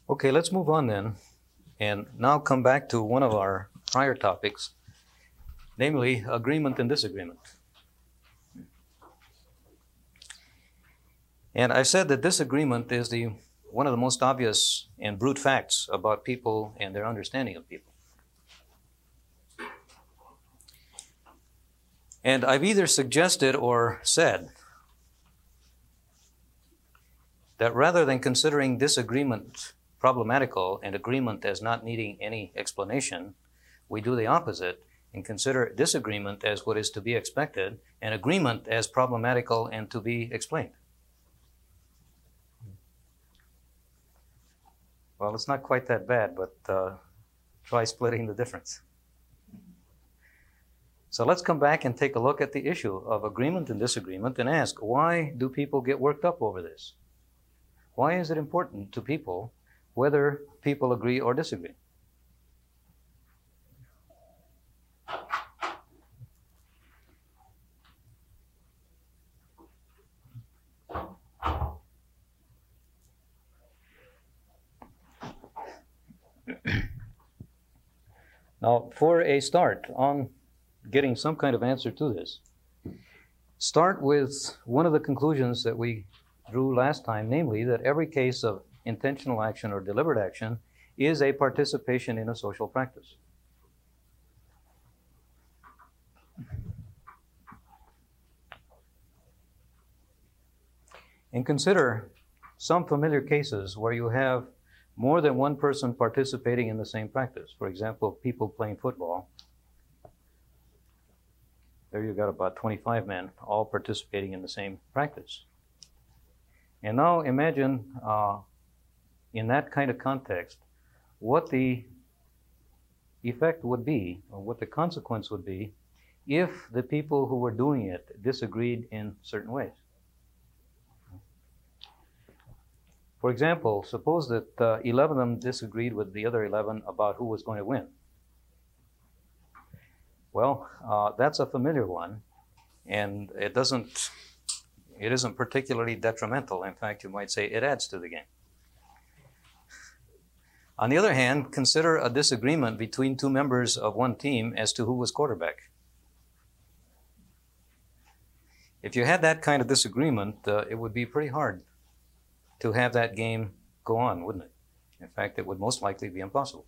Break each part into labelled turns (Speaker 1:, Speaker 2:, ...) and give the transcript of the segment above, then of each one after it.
Speaker 1: Okay, let's move on then, and now come back to one of our prior topics, namely agreement and disagreement. And I said that disagreement is one of the most obvious and brute facts about people and their understanding of people. And I've either suggested or said that rather than considering disagreement problematical and agreement as not needing any explanation, we do the opposite and consider disagreement as what is to be expected and agreement as problematical and to be explained. Well, it's not quite that bad, but try splitting the difference. So let's come back and take a look at the issue of agreement and disagreement and ask, why do people get worked up over this? Why is it important to people whether people agree or disagree? Now, for a start on getting some kind of answer to this, start with one of the conclusions that we drew last time, namely that every case of intentional action or deliberate action is a participation in a social practice. And consider some familiar cases where you have more than one person participating in the same practice. For example, people playing football. There you've got about 25 men all participating in the same practice. And now imagine in that kind of context what the effect would be, or what the consequence would be, if the people who were doing it disagreed in certain ways. For example, suppose that 11 of them disagreed with the other 11 about who was going to win. Well, that's a familiar one, and it isn't particularly detrimental. In fact, you might say it adds to the game. On the other hand, consider a disagreement between two members of one team as to who was quarterback. If you had that kind of disagreement, it would be pretty hard to have that game go on, wouldn't it? In fact, it would most likely be impossible.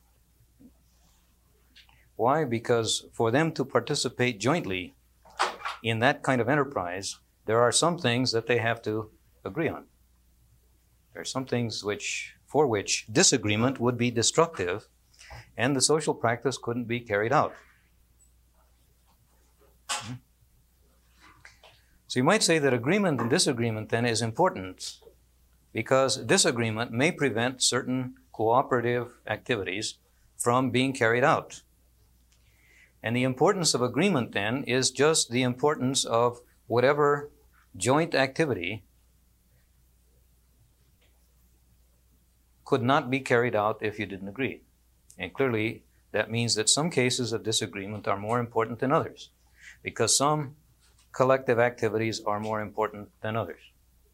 Speaker 1: Why? Because for them to participate jointly in that kind of enterprise, there are some things that they have to agree on. There are some things for which disagreement would be destructive, and the social practice couldn't be carried out. So you might say that agreement and disagreement then is important, because disagreement may prevent certain cooperative activities from being carried out. And the importance of agreement then is just the importance of whatever joint activity could not be carried out if you didn't agree. And clearly, that means that some cases of disagreement are more important than others, because some collective activities are more important than others.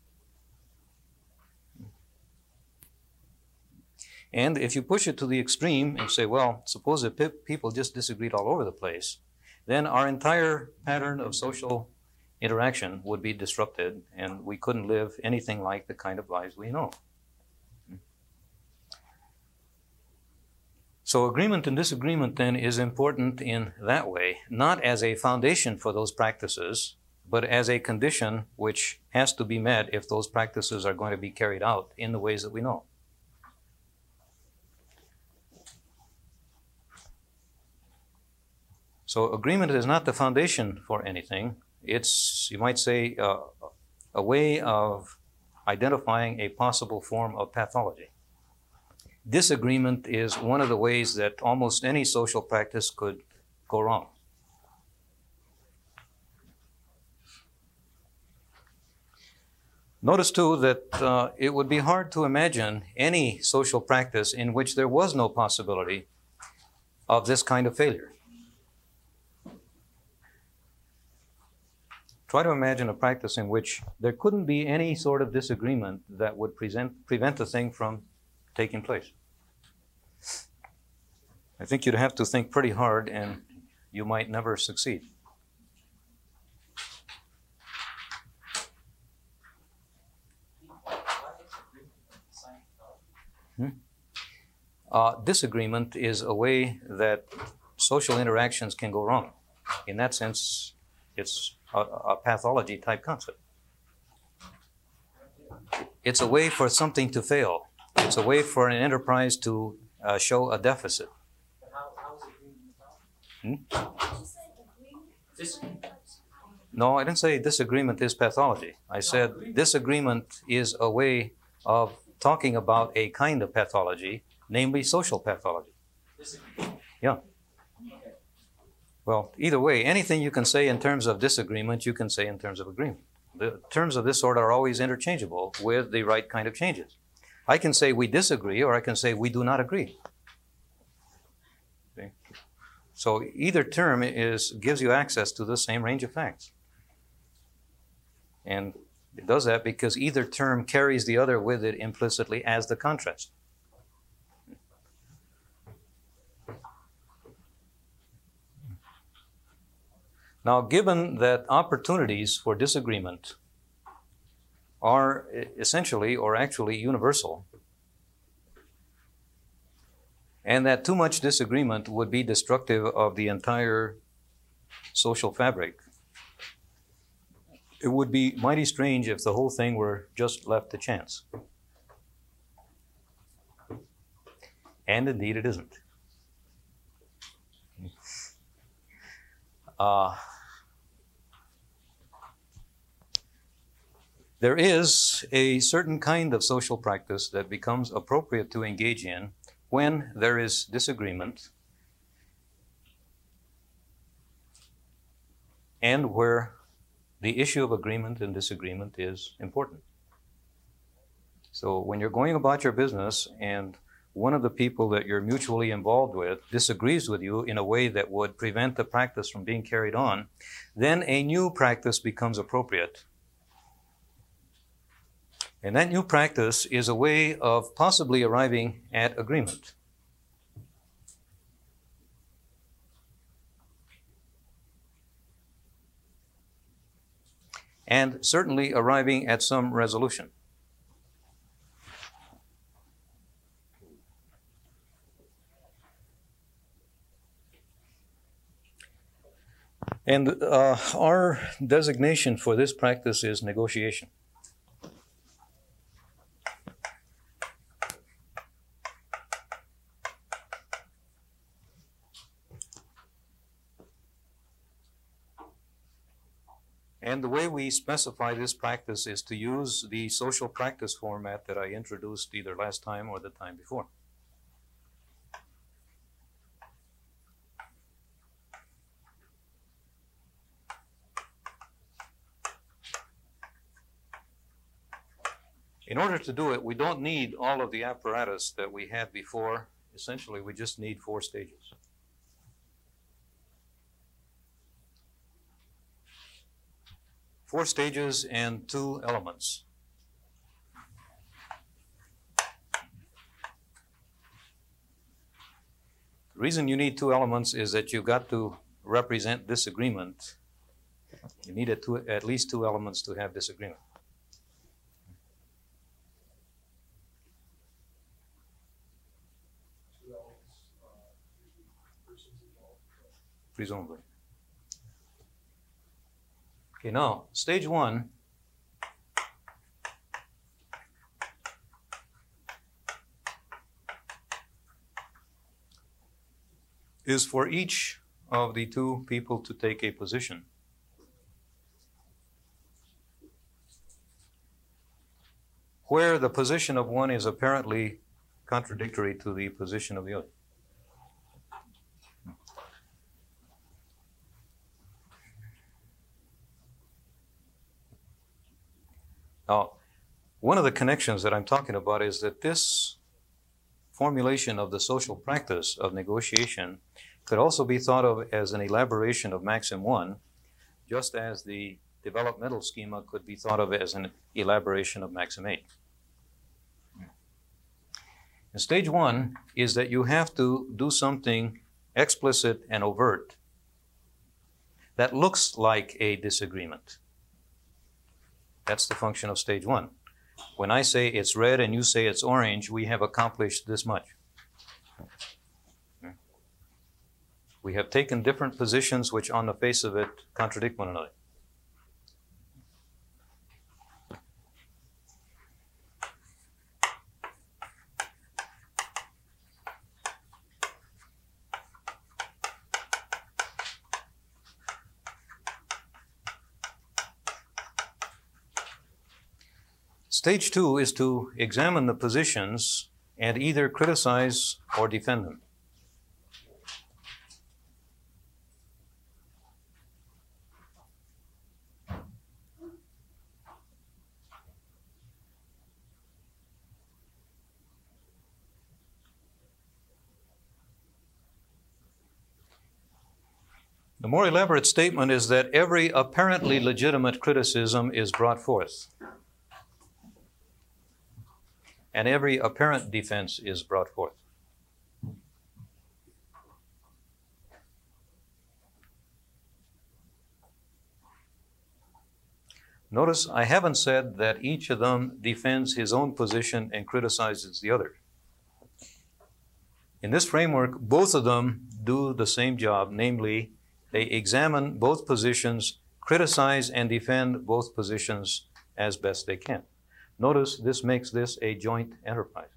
Speaker 1: And if you push it to the extreme and say, well, suppose that people just disagreed all over the place, then our entire pattern of social interaction would be disrupted, and we couldn't live anything like the kind of lives we know. So agreement and disagreement then is important in that way, not as a foundation for those practices, but as a condition which has to be met if those practices are going to be carried out in the ways that we know. So agreement is not the foundation for anything. It's, you might say, a way of identifying a possible form of pathology. Disagreement is one of the ways that almost any social practice could go wrong. Notice, too, that it would be hard to imagine any social practice in which there was no possibility of this kind of failure. Try to imagine a practice in which there couldn't be any sort of disagreement that would prevent the thing from taking place. I think you'd have to think pretty hard and you might never succeed. Disagreement is a way that social interactions can go wrong. In that sense, it's a pathology type concept. It's a way for something to fail. It's a way for an enterprise to show a deficit. No, I didn't say disagreement is pathology. I said disagreement is a way of talking about a kind of pathology, namely social pathology. Yeah. Well, either way, anything you can say in terms of disagreement, you can say in terms of agreement. The terms of this sort are always interchangeable with the right kind of changes. I can say we disagree, or I can say we do not agree. Okay? So either term gives you access to the same range of facts. And it does that because either term carries the other with it implicitly as the contrast. Now, given that opportunities for disagreement are essentially or actually universal, and that too much disagreement would be destructive of the entire social fabric, it would be mighty strange if the whole thing were just left to chance. And indeed it isn't. There is a certain kind of social practice that becomes appropriate to engage in when there is disagreement and where the issue of agreement and disagreement is important. So when you're going about your business and one of the people that you're mutually involved with disagrees with you in a way that would prevent the practice from being carried on, then a new practice becomes appropriate. And that new practice is a way of possibly arriving at agreement. And certainly arriving at some resolution. And our designation for this practice is negotiation. And the way we specify this practice is to use the social practice format that I introduced either last time or the time before. In order to do it, we don't need all of the apparatus that we had before. Essentially, we just need 4 stages. Four stages and 2 elements. The reason you need 2 elements is that you've got to represent disagreement. You need at least 2 elements to have disagreement. Presumably. Okay, now, stage 1 is for each of the 2 people to take a position. Where the position of one is apparently contradictory to the position of the other. Now, one of the connections that I'm talking about is that this formulation of the social practice of negotiation could also be thought of as an elaboration of Maxim 1, just as the developmental schema could be thought of as an elaboration of Maxim 8. And stage one is that you have to do something explicit and overt that looks like a disagreement. That's the function of stage one. When I say it's red and you say it's orange, we have accomplished this much. We have taken different positions which on the face of it contradict one another. Stage two is to examine the positions and either criticize or defend them. The more elaborate statement is that every apparently legitimate criticism is brought forth, and every apparent defense is brought forth. Notice I haven't said that each of them defends his own position and criticizes the other. In this framework, both of them do the same job, namely, they examine both positions, criticize and defend both positions as best they can. Notice this makes this a joint enterprise.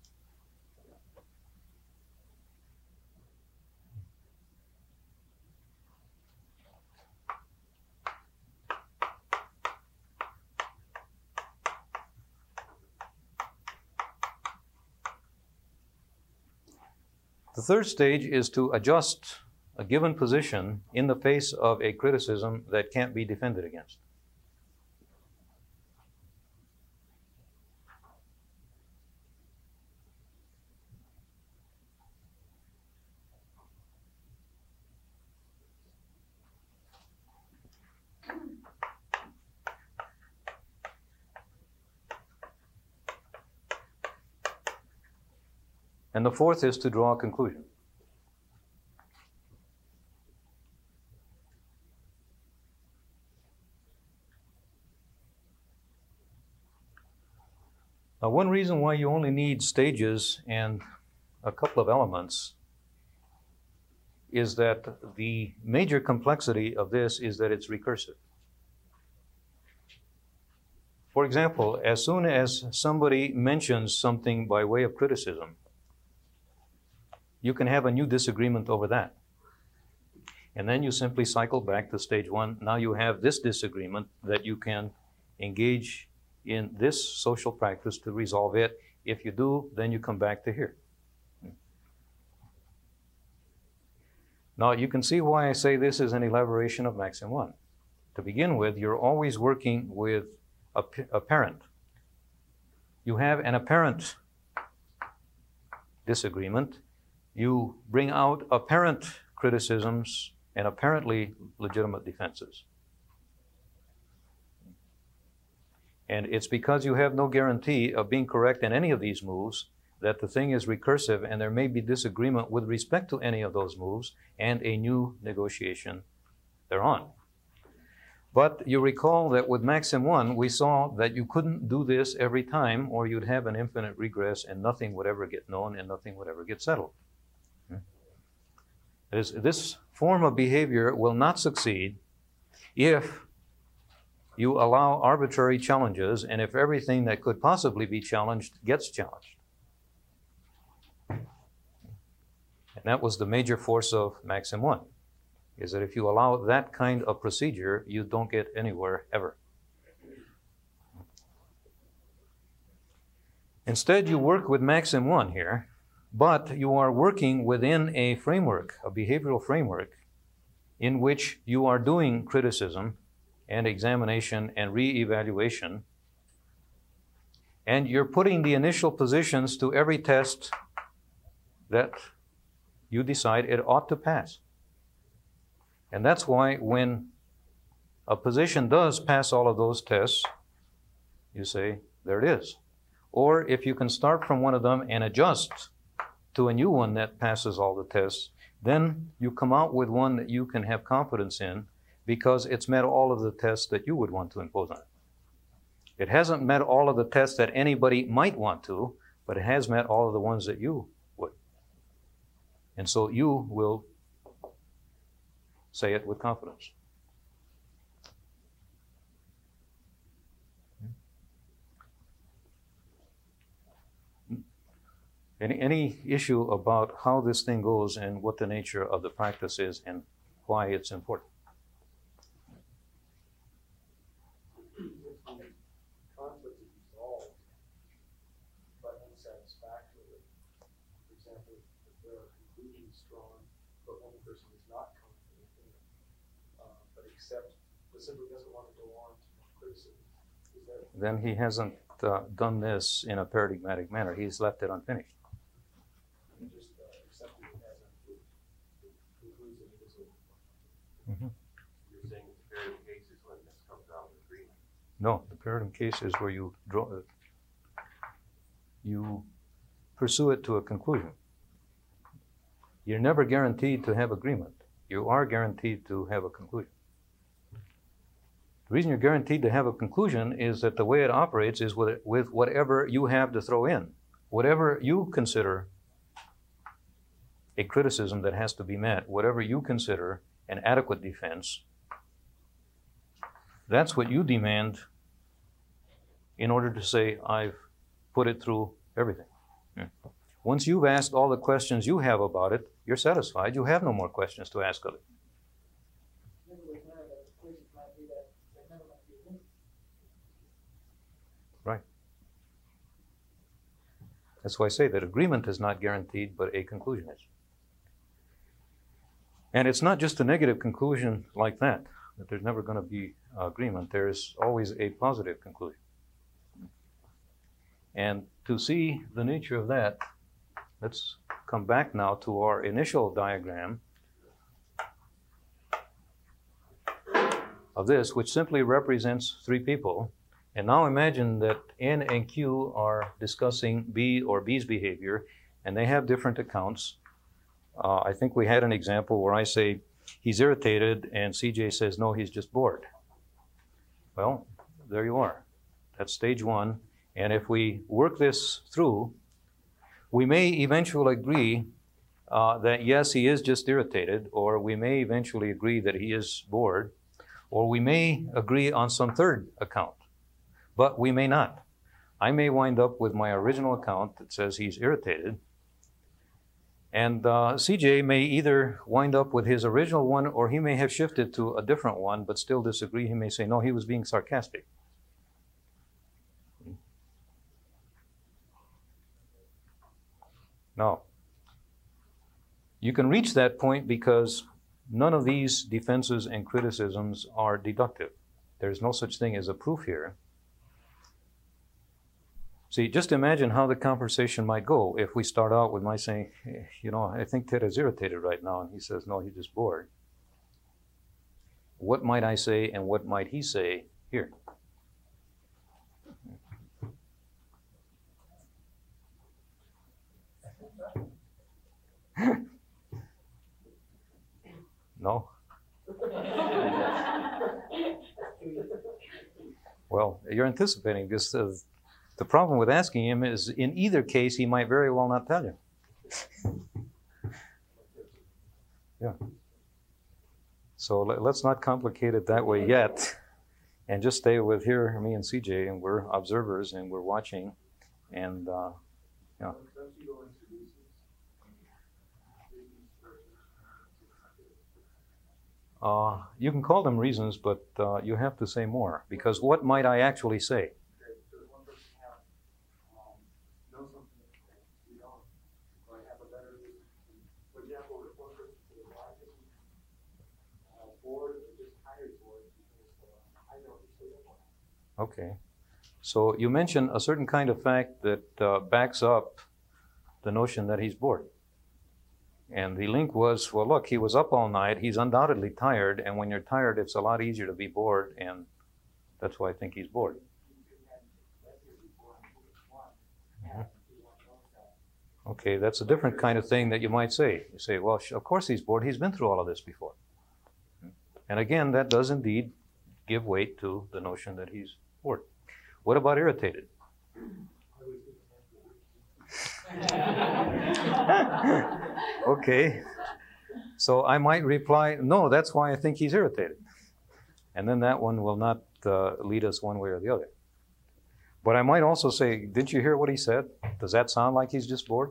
Speaker 1: The third stage is to adjust a given position in the face of a criticism that can't be defended against. And the fourth is to draw a conclusion. Now, one reason why you only need stages and a couple of elements is that the major complexity of this is that it's recursive. For example, as soon as somebody mentions something by way of criticism, you can have a new disagreement over that. And then you simply cycle back to stage one. Now you have this disagreement that you can engage in this social practice to resolve it. If you do, then you come back to here. Now you can see why I say this is an elaboration of Maxim 1. To begin with, you're always working with apparent. You have an apparent disagreement. You bring out apparent criticisms and apparently legitimate defenses. And it's because you have no guarantee of being correct in any of these moves that the thing is recursive, and there may be disagreement with respect to any of those moves and a new negotiation thereon. But you recall that with Maxim 1, we saw that you couldn't do this every time, or you'd have an infinite regress and nothing would ever get known and nothing would ever get settled. This form of behavior will not succeed if you allow arbitrary challenges and if everything that could possibly be challenged gets challenged. And that was the major force of Maxim 1, is that if you allow that kind of procedure, you don't get anywhere ever. Instead, you work with Maxim 1 here, but you are working within a framework, a behavioral framework, in which you are doing criticism and examination and re-evaluation, and you're putting the initial positions to every test that you decide it ought to pass. And that's why when a position does pass all of those tests, you say, there it is. or if you can start from one of them and adjust to a new one that passes all the tests, then you come out with one that you can have confidence in because it's met all of the tests that you would want to impose on it. It hasn't met all of the tests that anybody might want to, but it has met all of the ones that you would. And so you will say it with confidence. Any issue about how this thing goes and what the nature of the practice is and why it's important?
Speaker 2: Conflict is resolved, but unsatisfactorily. For example, if there are conclusions drawn, but one person is not confident in it, but simply doesn't want to go on to criticism,
Speaker 1: then he hasn't done this in a paradigmatic manner. He's left it unfinished.
Speaker 2: Just accepting it as a conclusion it is over.
Speaker 1: Mm-hmm.
Speaker 3: You're saying the paradigm case is when this comes out with agreement?
Speaker 1: No, the paradigm case is where you pursue it to a conclusion. You're never guaranteed to have agreement. You are guaranteed to have a conclusion. The reason you're guaranteed to have a conclusion is that the way it operates is with whatever you have to throw in. Whatever you consider a criticism that has to be met, whatever you consider an adequate defense, that's what you demand in order to say, I've put it through everything. Yeah. Once you've asked all the questions you have about it, you're satisfied. You have no more questions to ask of it. Right. That's why I say that agreement is not guaranteed, but a conclusion is. And it's not just a negative conclusion like that there's never going to be agreement. There's always a positive conclusion. And to see the nature of that, let's come back now to our initial diagram of this, which simply represents three people. And now imagine that N and Q are discussing B or B's behavior, and they have different accounts. I think we had an example where I say, he's irritated, and CJ says, no, he's just bored. Well, there you are. That's stage one. And if we work this through, we may eventually agree that yes, he is just irritated, or we may eventually agree that he is bored, or we may agree on some third account, but we may not. I may wind up with my original account that says he's irritated, and CJ may either wind up with his original one, or he may have shifted to a different one, but still disagree. He may say, no, he was being sarcastic. Now, you can reach that point because none of these defenses and criticisms are deductive. There's no such thing as a proof here. See, just imagine how the conversation might go if we start out with my saying, hey, you know, I think Ted is irritated right now, and he says, no, he's just bored. What might I say and what might he say here? No? Well, you're anticipating this. The problem with asking him is, in either case, he might very well not tell you. Yeah. So let's not complicate it that way yet, and just stay with here, me and CJ, and we're observers and we're watching, and yeah. You can call them reasons, but you have to say more, because what might I actually say? Okay. So you mentioned a certain kind of fact that backs up the notion that he's bored. And the link was, well, look, he was up all night. He's undoubtedly tired. And when you're tired, it's a lot easier to be bored. And that's why I think he's bored. Okay, that's a different kind of thing that you might say. You say, well, of course he's bored. He's been through all of this before. And again, that does indeed give weight to the notion that he's bored. What about irritated? Okay, so I might reply, no, that's why I think he's irritated. And then that one will not lead us one way or the other. But I might also say, didn't you hear what he said? Does that sound like he's just bored?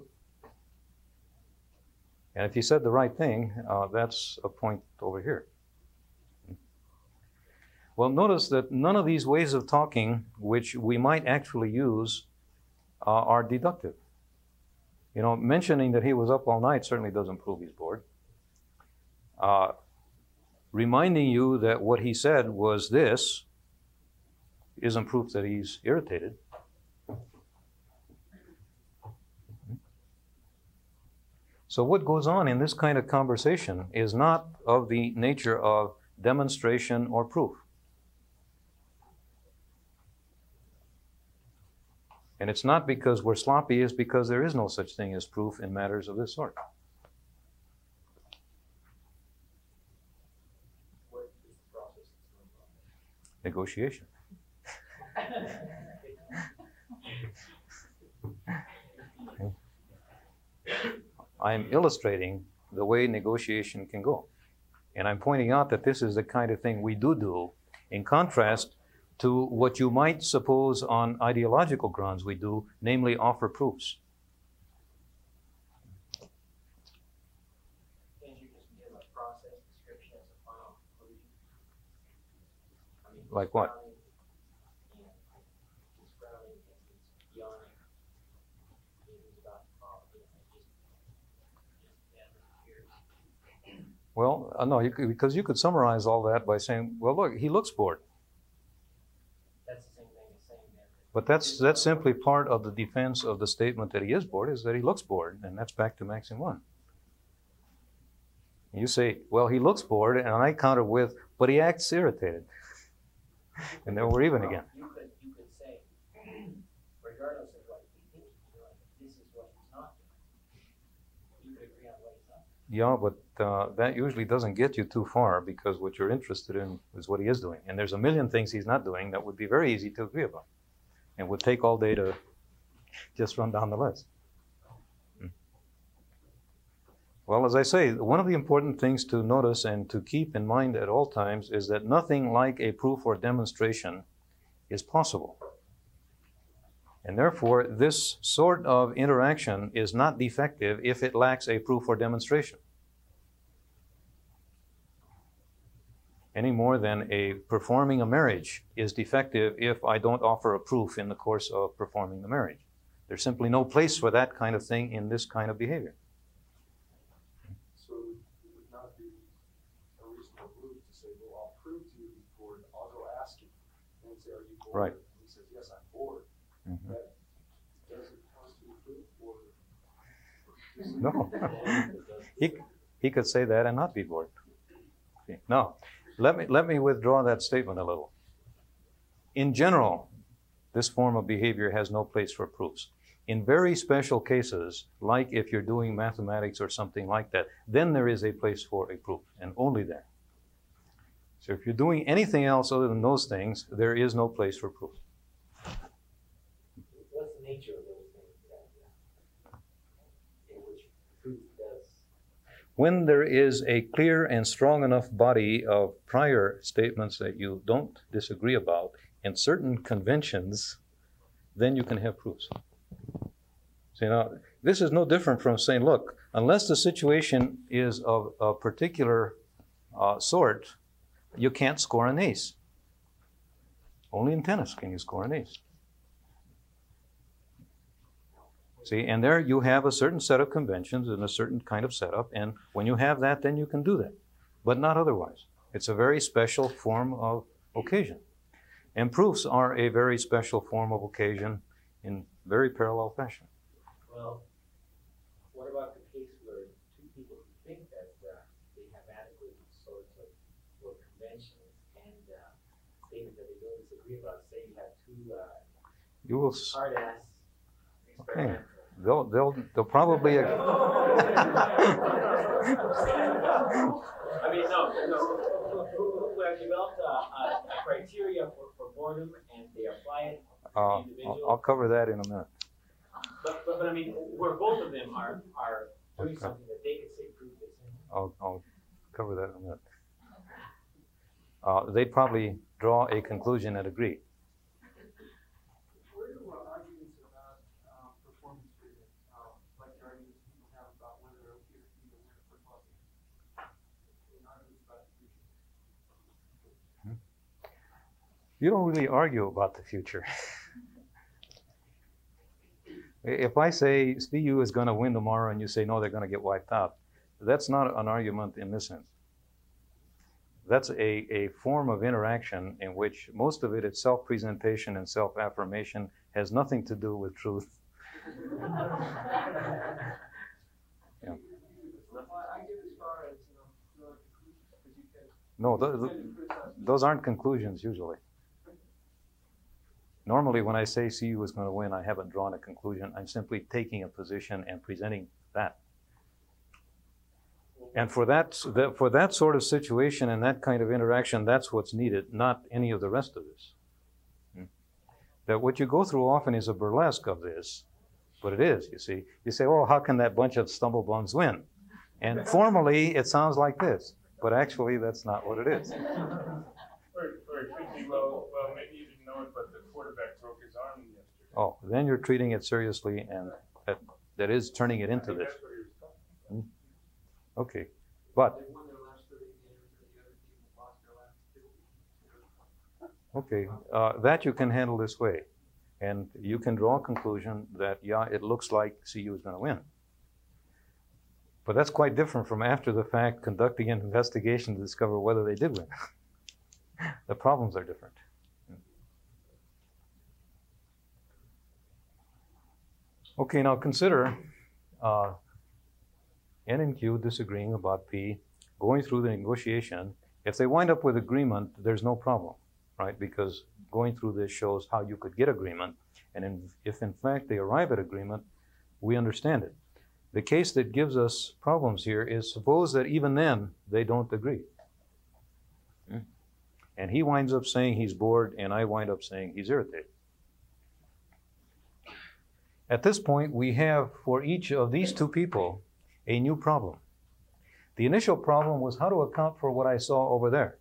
Speaker 1: And if he said the right thing, that's a point over here. Well, notice that none of these ways of talking, which we might actually use, are deductive. You know, mentioning that he was up all night certainly doesn't prove he's bored. Reminding you that what he said was this isn't proof that he's irritated. So what goes on in this kind of conversation is not of the nature of demonstration or proof. And it's not because we're sloppy, it's because there is no such thing as proof in matters of this sort.
Speaker 2: What is the process that's going on?
Speaker 1: Negotiation. I'm illustrating the way negotiation can go. And I'm pointing out that this is the kind of thing we do in contrast to what you might suppose on ideological grounds we do, namely offer proofs.
Speaker 2: Can't you just give a process description as a final conclusion? I mean,
Speaker 1: Like what?
Speaker 2: He's frowning and he's yawning. He's about to fall.
Speaker 1: Well, no, because you could summarize all that by saying, well, look, he looks bored.
Speaker 2: That's the same thing as saying that.
Speaker 1: But that's simply part of the defense of the statement that he is bored, is that he looks bored, and that's back to Maxim 1. You say, well, he looks bored, and I counter with, but he acts irritated. And then we're even again.
Speaker 2: You could say, regardless of what he thinks he's doing, this is what he's not doing. You could agree on what he's not doing.
Speaker 1: Yeah, but that usually doesn't get you too far, because what you're interested in is what he is doing. And there's a million things he's not doing that would be very easy to agree about. And would take all day to just run down the list. Well, as I say, one of the important things to notice and to keep in mind at all times is that nothing like a proof or demonstration is possible. And therefore, this sort of interaction is not defective if it lacks a proof or demonstration. Any more than performing a marriage is defective if I don't offer a proof in the course of performing the marriage. There's simply no place for that kind of thing in this kind of behavior.
Speaker 2: So it would not be a reasonable move to say, well, I'll prove to you he's bored. I'll go ask him. And say, are you bored?
Speaker 1: Right.
Speaker 2: And he says, yes, I'm bored.
Speaker 1: Mm-hmm.
Speaker 2: That doesn't constitute proof or...
Speaker 1: No. He could say that and not be bored. Okay. Now, let me withdraw that statement a little. In general, this form of behavior has no place for proofs. In very special cases, like if you're doing mathematics or something like that, then there is a place for a proof, and only there. So if you're doing anything else other than those things, there is no place for proof.
Speaker 4: What's the nature of those things that, in which proof does?
Speaker 1: When there is a clear and strong enough body of prior statements that you don't disagree about and certain conventions, then you can have proofs. So, now, this is no different from saying, look, unless the situation is of a particular sort, you can't score an ace. Only in tennis can you score an ace. See, and there you have a certain set of conventions and a certain kind of setup, and when you have that, then you can do that, but not otherwise. It's a very special form of occasion. And proofs are a very special form of occasion in very parallel fashion.
Speaker 4: Well, what about the case where two people who think that they have adequate sorts of conventions and statements that they don't disagree about? Say you have two
Speaker 1: You will.
Speaker 4: hard-ass
Speaker 1: Okay.
Speaker 4: experimenters.
Speaker 1: they'll probably.
Speaker 4: I mean, no. We have developed a criteria for boredom, and they apply it to the individual.
Speaker 1: I'll cover that in a minute.
Speaker 4: But I mean, where both of them are doing something that they could say prove this.
Speaker 1: I'll cover that in a minute. They'd probably draw a conclusion and agree.
Speaker 2: Where do arguments about performance treatment, like the arguments people have about whether a peer can be a winner for club, in arguments about the future?
Speaker 1: You don't really argue about the future. If I say CU is going to win tomorrow and you say no, they're going to get wiped out, that's not an argument in this sense. That's a form of interaction in which most of it is self-presentation and self-affirmation, has nothing to do with truth.
Speaker 2: Yeah. Well, I get as far as no conclusions, because you can.
Speaker 1: No, those aren't conclusions usually. Normally, when I say CU is going to win, I haven't drawn a conclusion. I'm simply taking a position and presenting that. And for that sort of situation and that kind of interaction, that's what's needed, not any of the rest of this. That what you go through often is a burlesque of this, but it is, you see. You say, oh, how can that bunch of stumblebums win? And formally, it sounds like this, but actually, that's not what it is.
Speaker 5: Or it could be, well, maybe you didn't know it, but the quarterback broke his arm yesterday.
Speaker 1: Oh, then you're treating it seriously, and that is turning it into this.
Speaker 5: That's what he was talking about.
Speaker 1: Okay, but
Speaker 2: They won their last 30 games, and the other team lost their last 50.
Speaker 1: okay, that you can handle this way. And you can draw a conclusion that, yeah, it looks like CU is going to win. But that's quite different from after the fact conducting an investigation to discover whether they did win. The problems are different. Okay, now consider N and Q disagreeing about P, going through the negotiation. If they wind up with agreement, there's no problem, right? Because going through this shows how you could get agreement. And if in fact they arrive at agreement, we understand it. The case that gives us problems here is suppose that even then they don't agree. And he winds up saying he's bored, and I wind up saying he's irritated. At this point, we have for each of these two people a new problem. The initial problem was how to account for what I saw over there.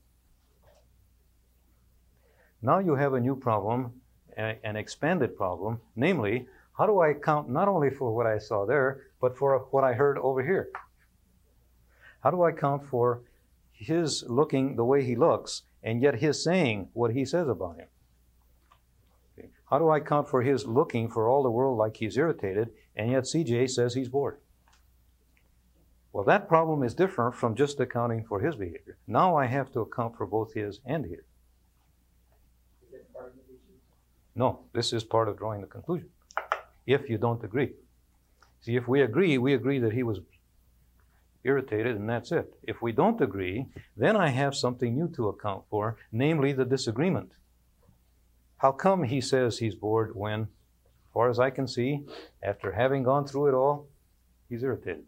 Speaker 1: Now you have a new problem, an expanded problem, namely, how do I account not only for what I saw there, but for what I heard over here? How do I account for his looking the way he looks, and yet his saying what he says about him? Okay. How do I account for his looking for all the world like he's irritated, and yet CJ says he's bored? Well, that problem is different from just accounting for his behavior. Now I have to account for both his and his.
Speaker 4: Is that part of the issue?
Speaker 1: No, this is part of drawing the conclusion. If you don't agree. See, if we agree that he was irritated, and that's it. If we don't agree, then I have something new to account for, namely the disagreement. How come he says he's bored when, as far as I can see, after having gone through it all, he's irritated?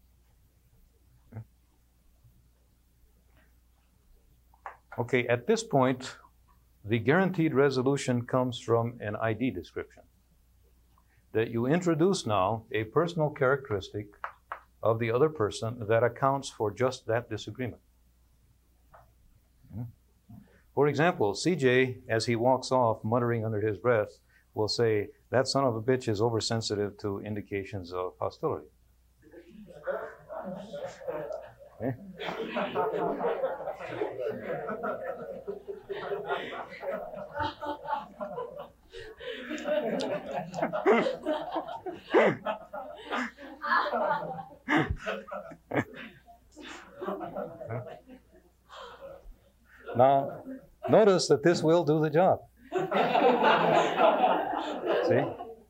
Speaker 1: Okay, at this point, the guaranteed resolution comes from an ID description. That you introduce now a personal characteristic of the other person that accounts for just that disagreement. For example, CJ, as he walks off, muttering under his breath, will say, that son of a bitch is oversensitive to indications of hostility. Okay? Now, notice that this will do the job. See?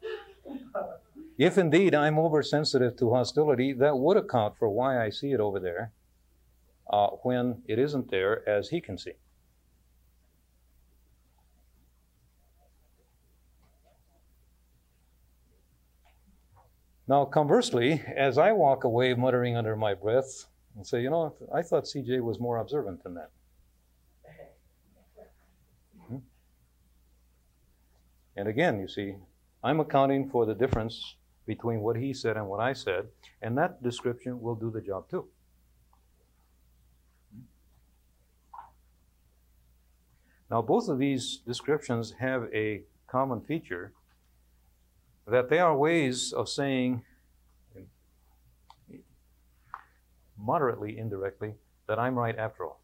Speaker 1: If indeed I'm oversensitive to hostility, that would account for why I see it over there when it isn't there as he can see. Now, conversely, as I walk away muttering under my breath and say, you know, I thought CJ was more observant than that. And again, you see, I'm accounting for the difference between what he said and what I said, and that description will do the job too. Now, both of these descriptions have a common feature, that they are ways of saying, moderately indirectly, that I'm right after all.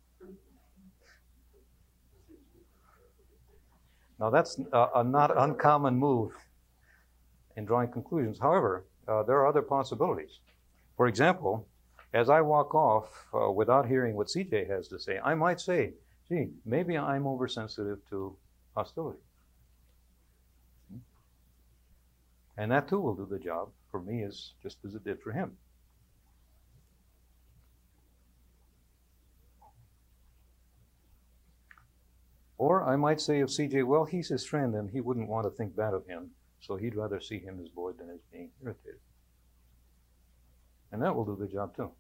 Speaker 1: Now, that's a not uncommon move in drawing conclusions. However, there are other possibilities. For example, as I walk off without hearing what CJ has to say, I might say, gee, maybe I'm oversensitive to hostility. And that too will do the job for me as just as it did for him. Or I might say of CJ, well, he's his friend and he wouldn't want to think bad of him, so he'd rather see him as bored than as being irritated. And that will do the job too.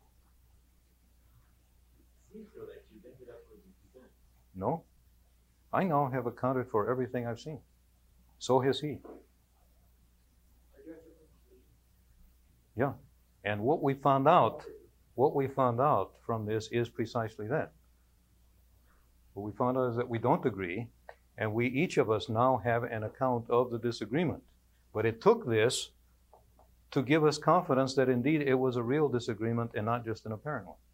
Speaker 4: Seems though that you've ended up with the percent.
Speaker 1: No, I now have accounted for everything I've seen. So has he. Yeah, and what we found out from this is precisely that. What we found out is that we don't agree, and we each of us now have an account of the disagreement. But it took this to give us confidence that indeed it was a real disagreement and not just an apparent one.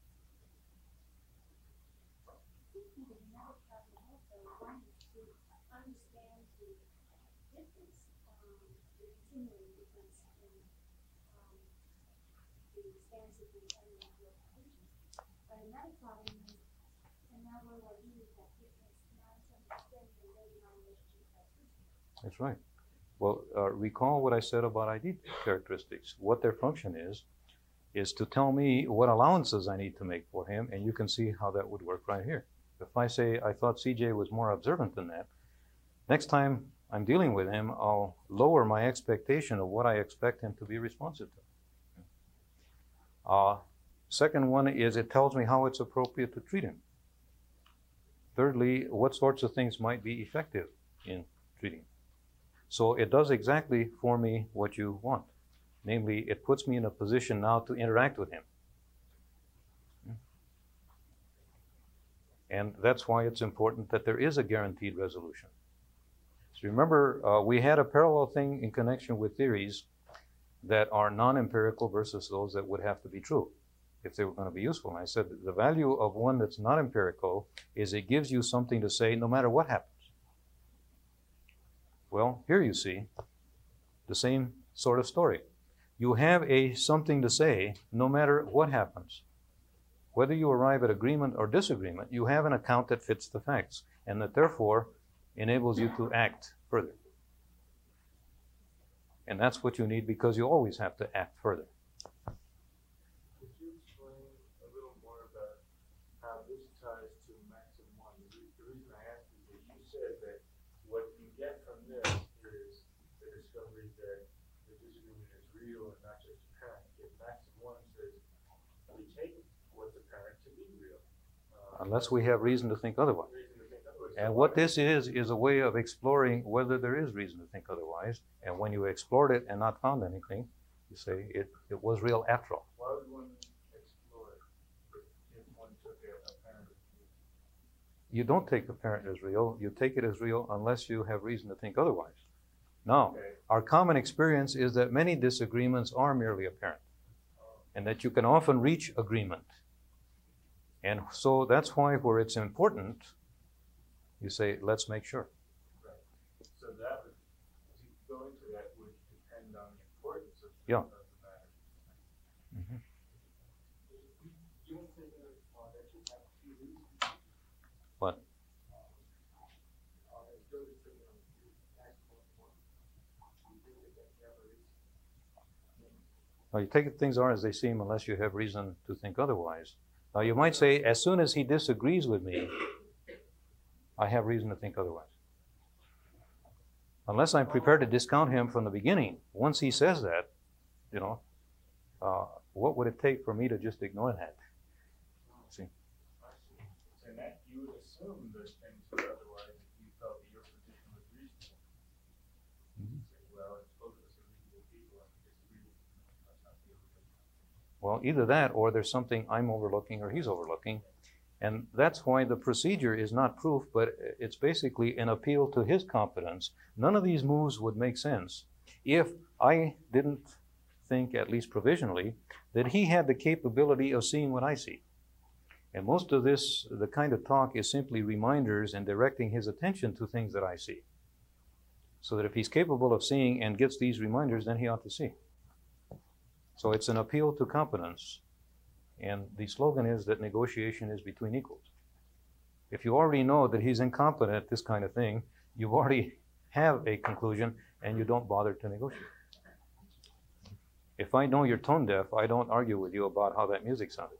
Speaker 1: That's right. Well, recall what I said about ID characteristics. What their function is to tell me what allowances I need to make for him, and you can see how that would work right here. If I say I thought CJ was more observant than that, next time I'm dealing with him, I'll lower my expectation of what I expect him to be responsive to. Second one is it tells me how it's appropriate to treat him. Thirdly, what sorts of things might be effective in treating him. So it does exactly for me what you want. Namely, it puts me in a position now to interact with him. And that's why it's important that there is a guaranteed resolution. So remember, we had a parallel thing in connection with theories that are non-empirical versus those that would have to be true if they were going to be useful. And I said that the value of one that's not empirical is it gives you something to say no matter what happens. Well, here you see the same sort of story. You have something to say no matter what happens. Whether you arrive at agreement or disagreement, you have an account that fits the facts and that therefore enables you to act further. And that's what you need because you always have to act further.
Speaker 2: Could you explain a little more about how this ties to maxim one? The reason I asked is that you said that what you get from this is the discovery that the disagreement is real and not just apparent. Yet maxim one says we take what's apparent to be real.
Speaker 1: Unless we have reason to think otherwise. And what this is a way of exploring whether there is reason to think otherwise. And when you explored it and not found anything, you say it was real after all.
Speaker 2: Why would one explore it if one took it apparent as real?
Speaker 1: You don't take apparent as real. You take it as real unless you have reason to think otherwise. Now, our common experience is that many disagreements are merely apparent and that you can often reach agreement. And so that's why where it's important, you say, let's make sure.
Speaker 2: Right. So that would, to go into that would depend on the importance of
Speaker 1: Yeah.
Speaker 2: the matter.
Speaker 1: Mm-hmm.
Speaker 2: You don't think that you have a few reasons?
Speaker 1: What? Well, you take things are as they seem unless you have reason to think otherwise. Now you might say, as soon as he disagrees with me, I have reason to think otherwise. Unless I'm prepared to discount him from the beginning, once he says that, you know, what would it take for me to just ignore that? See?
Speaker 5: And that you would assume that things were otherwise if you felt that your position was reasonable.
Speaker 1: Mhm.
Speaker 5: Say, well, it's both of us are reasonable people, I disagree with you. That's not the other.
Speaker 1: Well, either that or there's something I'm overlooking or he's overlooking. And that's why the procedure is not proof, but it's basically an appeal to his competence. None of these moves would make sense if I didn't think, at least provisionally, that he had the capability of seeing what I see. And most of this, the kind of talk, is simply reminders and directing his attention to things that I see. So that if he's capable of seeing and gets these reminders, then he ought to see. So it's an appeal to competence. And the slogan is that negotiation is between equals. If you already know that he's incompetent at this kind of thing, you already have a conclusion and you don't bother to negotiate. If I know you're tone deaf, I don't argue with you about how that music sounded.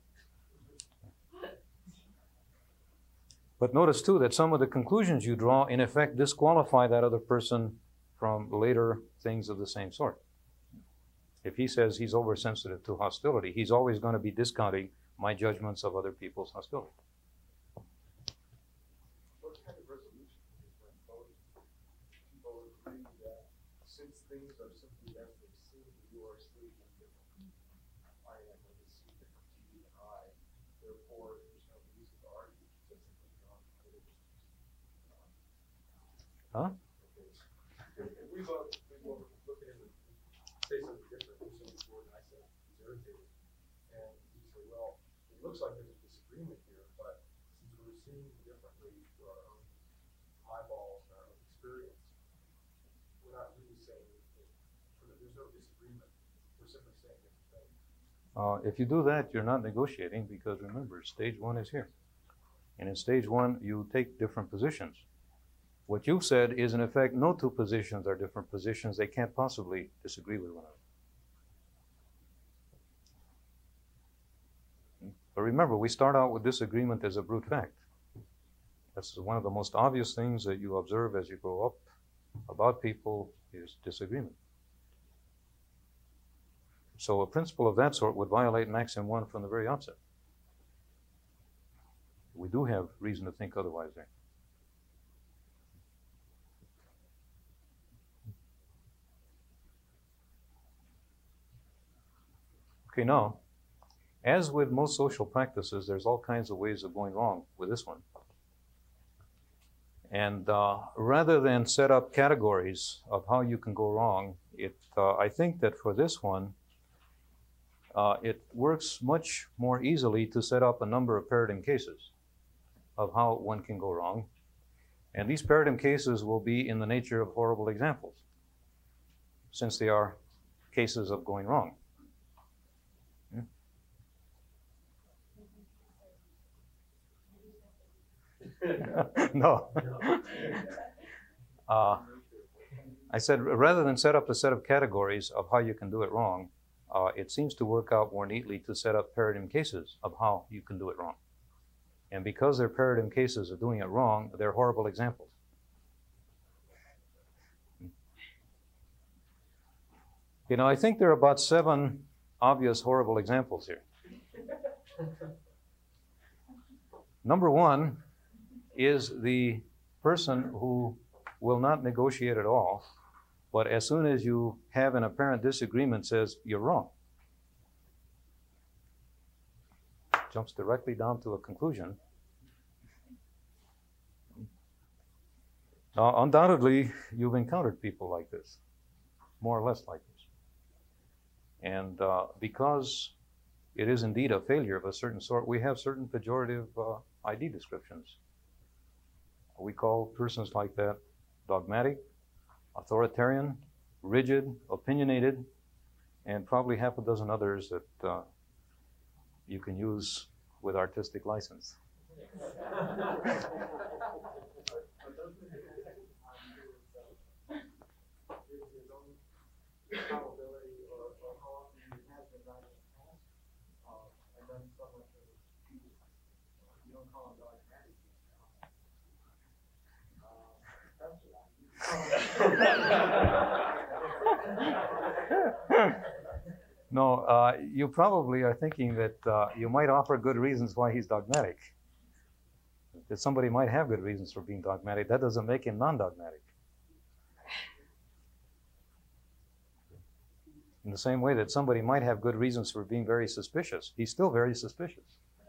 Speaker 1: But notice too that some of the conclusions you draw in effect disqualify that other person from later things of the same sort. If he says he's oversensitive to hostility, he's always going to be discounting my judgments of other people's hostility.
Speaker 2: What kind of resolution is when both people agree that since things are simply as they seem, you are seeing them differently? I am going to see different to you than I. Therefore, there's no reason to argue. Just simply gone.
Speaker 1: Huh?
Speaker 2: If we both look at him and say something different, or something before, and I said he's irritated, and you say, well, it looks like there's a disagreement here, but since we're seeing differently through our own eyeballs and our own experience, we're not really saying anything. There's no disagreement. We're simply saying different things.
Speaker 1: If you do that, you're not negotiating because remember, stage one is here. And in stage one, you take different positions. What you've said is, in effect, no two positions are different positions. They can't possibly disagree with one another. But remember, we start out with disagreement as a brute fact. That's one of the most obvious things that you observe as you grow up about people is disagreement. So a principle of that sort would violate Maxim 1 from the very outset. We do have reason to think otherwise there. Okay, now, as with most social practices, there's all kinds of ways of going wrong with this one. And rather than set up categories of how you can go wrong, I think that for this one, it works much more easily to set up a number of paradigm cases of how one can go wrong. And these paradigm cases will be in the nature of horrible examples, since they are cases of going wrong. No. I said rather than set up a set of categories of how you can do it wrong, it seems to work out more neatly to set up paradigm cases of how you can do it wrong. And because they're paradigm cases of doing it wrong, they're horrible examples. You know, I think there are about 7 obvious horrible examples here. Number 1 is the person who will not negotiate at all, but as soon as you have an apparent disagreement says, you're wrong. Jumps directly down to a conclusion. Now, undoubtedly, you've encountered people like this, more or less like this. And because it is indeed a failure of a certain sort, we have certain pejorative ID descriptions. We call persons like that dogmatic, authoritarian, rigid, opinionated, and probably half a dozen others that you can use with artistic license.
Speaker 2: Probability or how often he has been right in the past, and then someone who you don't call him dogmatic.
Speaker 1: No, you probably are thinking that you might offer good reasons why he's dogmatic. That somebody might have good reasons for being dogmatic. That doesn't make him non-dogmatic. In the same way that somebody might have good reasons for being very suspicious, he's still very suspicious.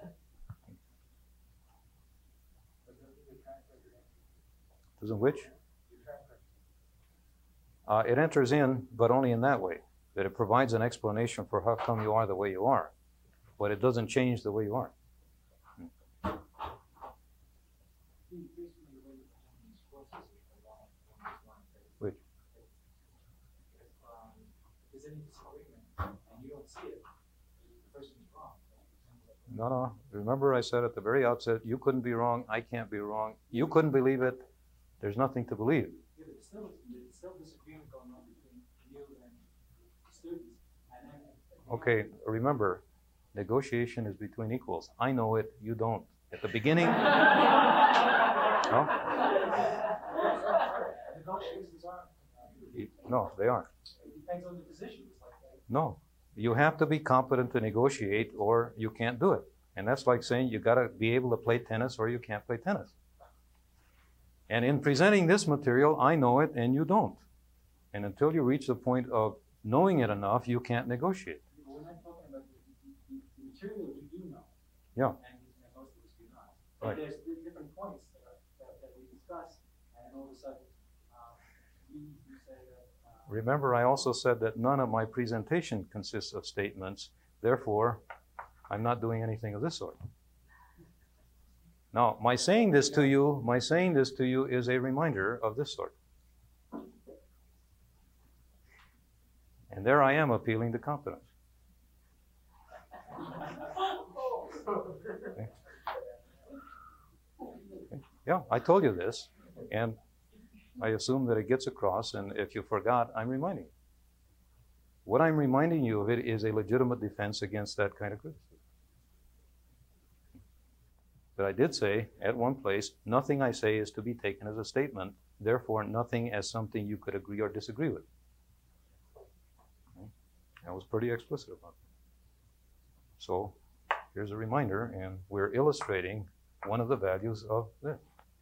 Speaker 1: Doesn't which? It enters in, but only in that way, that it provides an explanation for how come you are the way you are, but it doesn't change the way you are. Which?
Speaker 4: If there's any disagreement and you don't see it, the person's wrong.
Speaker 1: No. Remember I said at the very outset, you couldn't be wrong, I can't be wrong. You couldn't believe it, there's nothing to believe.
Speaker 4: Yeah, but there's still disagreement going on between you and the students. And then
Speaker 1: Okay, remember, negotiation is between equals. I know it, you don't. At the beginning, no?
Speaker 4: Negotiations aren't.
Speaker 1: No, they aren't.
Speaker 4: It depends on the position. It's like that.
Speaker 1: No, you have to be competent to negotiate or you can't do it. And that's like saying you got to be able to play tennis or you can't play tennis. And in presenting this material, I know it and you don't. And until you reach the point of knowing it enough, you can't negotiate.
Speaker 4: But we're not talking about the material you do know.
Speaker 1: Yeah.
Speaker 4: And most of us do not. But
Speaker 1: Right.
Speaker 4: there's different points that we discuss, and all of a sudden, you say that.
Speaker 1: Remember, I also said that none of my presentation consists of statements. Therefore, I'm not doing anything of this sort. Now, my saying this to you is a reminder of this sort. And there I am appealing to competence. Okay. Yeah, I told you this, and I assume that it gets across, and if you forgot, I'm reminding you. What I'm reminding you of it is a legitimate defense against that kind of criticism. But I did say at one place, nothing I say is to be taken as a statement, therefore nothing as something you could agree or disagree with. I was pretty explicit about that. So here's a reminder, and we're illustrating one of the values of this.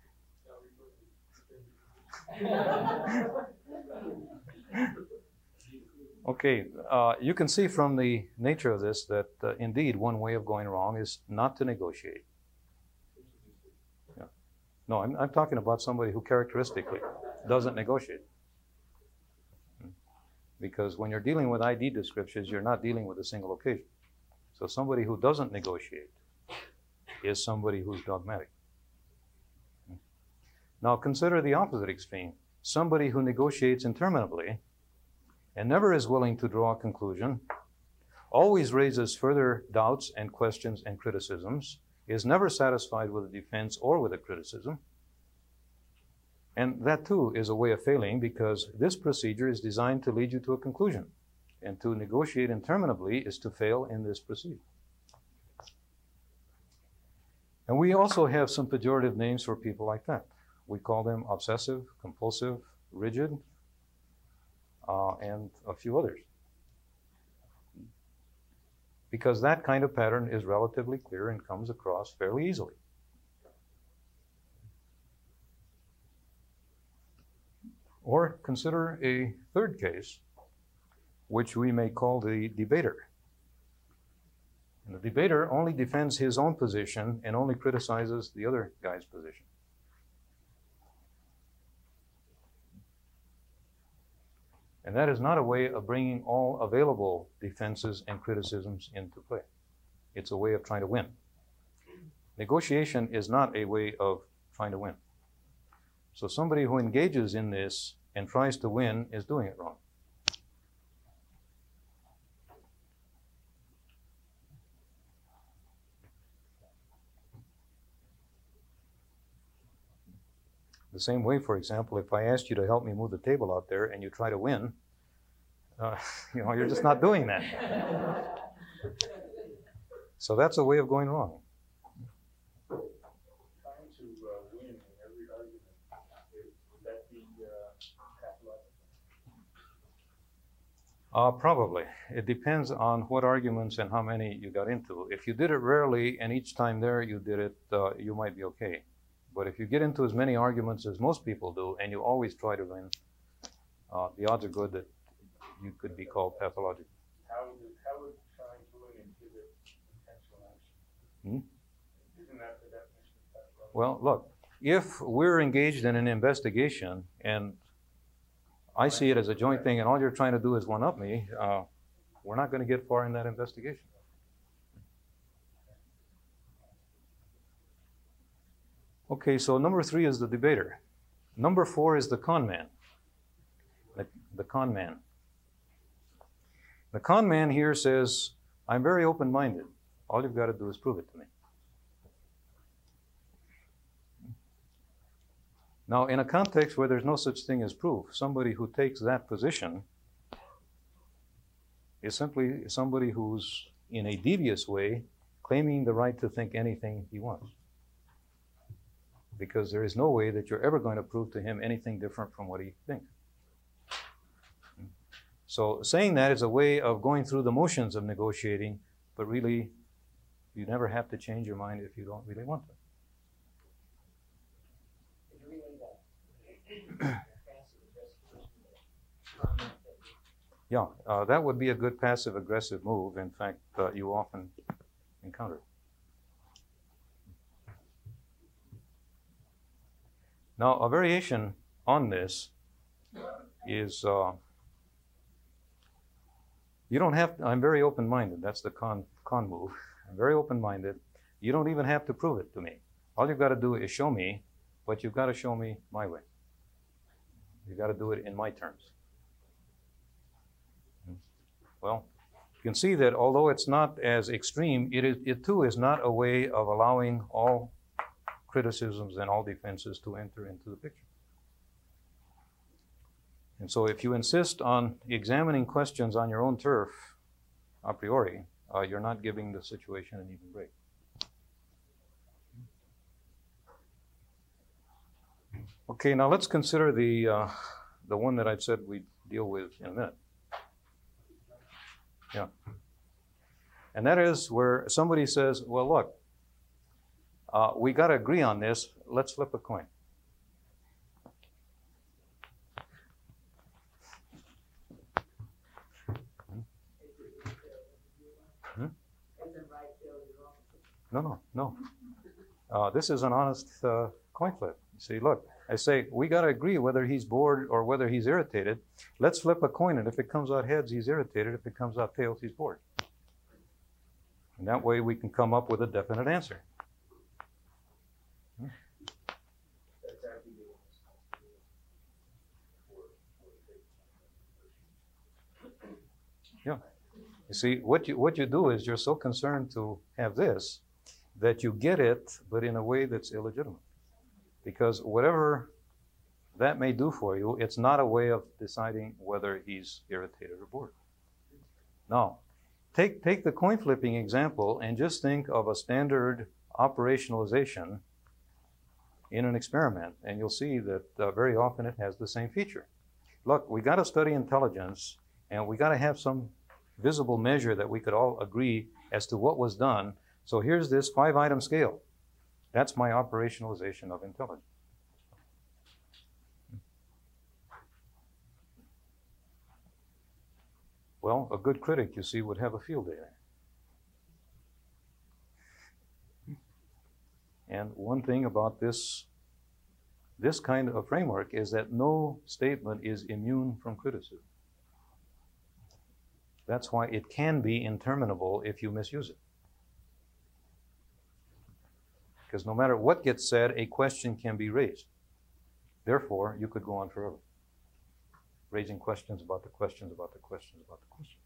Speaker 1: Okay, you can see from the nature of this that indeed one way of going wrong is not to negotiate. Yeah. No, I'm talking about somebody who characteristically doesn't negotiate. Because when you're dealing with ID descriptions, you're not dealing with a single occasion. So somebody who doesn't negotiate is somebody who's dogmatic. Now consider the opposite extreme. Somebody who negotiates interminably and never is willing to draw a conclusion, always raises further doubts and questions and criticisms, is never satisfied with a defense or with a criticism. And that too is a way of failing, because this procedure is designed to lead you to a conclusion. And to negotiate interminably is to fail in this procedure. And we also have some pejorative names for people like that. We call them obsessive, compulsive, rigid, and a few others. Because that kind of pattern is relatively clear and comes across fairly easily. Or consider a third case, which we may call the debater. And the debater only defends his own position and only criticizes the other guy's position. And that is not a way of bringing all available defenses and criticisms into play. It's a way of trying to win. Negotiation is not a way of trying to win. So somebody who engages in this and tries to win is doing it wrong. The same way, for example, if I asked you to help me move the table out there and you try to win, you're just not doing that. So that's a way of going wrong.
Speaker 5: Trying to win in every argument, would that be pathological?
Speaker 1: Probably. It depends on what arguments and how many you got into. If you did it rarely and each time there you did it, you might be okay. But if you get into as many arguments as most people do and you always try to win, the odds are good that you could be called pathological.
Speaker 5: How would trying to win inhibit intentional action? Isn't that the definition of pathological?
Speaker 1: Well, look, if we're engaged in an investigation and I see it as a joint thing and all you're trying to do is one-up me, we're not going to get far in that investigation. Okay, so number 3 is the debater. Number 4 is the con man. The con man. The con man here says, I'm very open-minded. All you've got to do is prove it to me. Now, in a context where there's no such thing as proof, somebody who takes that position is simply somebody who's, in a devious way, claiming the right to think anything he wants. Because there is no way that you're ever going to prove to him anything different from what he thinks. So saying that is a way of going through the motions of negotiating, but really, you never have to change your mind if you don't really want to. Yeah, that would be a good passive-aggressive move. In fact, you often encounter it. Now, a variation on this is, you don't have to, I'm very open-minded. That's the con move. I'm very open-minded. You don't even have to prove it to me. All you've got to do is show me, but you've got to show me my way. You've got to do it in my terms. Well, you can see that although it's not as extreme, it too is not a way of allowing all criticisms and all defenses to enter into the picture. And so if you insist on examining questions on your own turf a priori, you're not giving the situation an even break. Okay, now let's consider the one that I've said we'd deal with in a minute. Yeah. And that is where somebody says, well, look, we got to agree on this. Let's flip a coin. No. This is an honest coin flip. You see, look, I say, we got to agree whether he's bored or whether he's irritated. Let's flip a coin, and if it comes out heads, he's irritated. If it comes out tails, he's bored. And that way we can come up with a definite answer. Yeah. You see, what you do is you're so concerned to have this that you get it, but in a way that's illegitimate. Because whatever that may do for you, it's not a way of deciding whether he's irritated or bored. Now, take the coin flipping example and just think of a standard operationalization in an experiment, and you'll see that very often it has the same feature. Look, we got to study intelligence, and we got to have some visible measure that we could all agree as to what was done. So here's this 5-item scale. That's my operationalization of intelligence. Well, a good critic, you see, would have a field day there. And one thing about this kind of framework is that no statement is immune from criticism. That's why it can be interminable if you misuse it. Because no matter what gets said, a question can be raised. Therefore, you could go on forever, raising questions about the questions about the questions about the questions.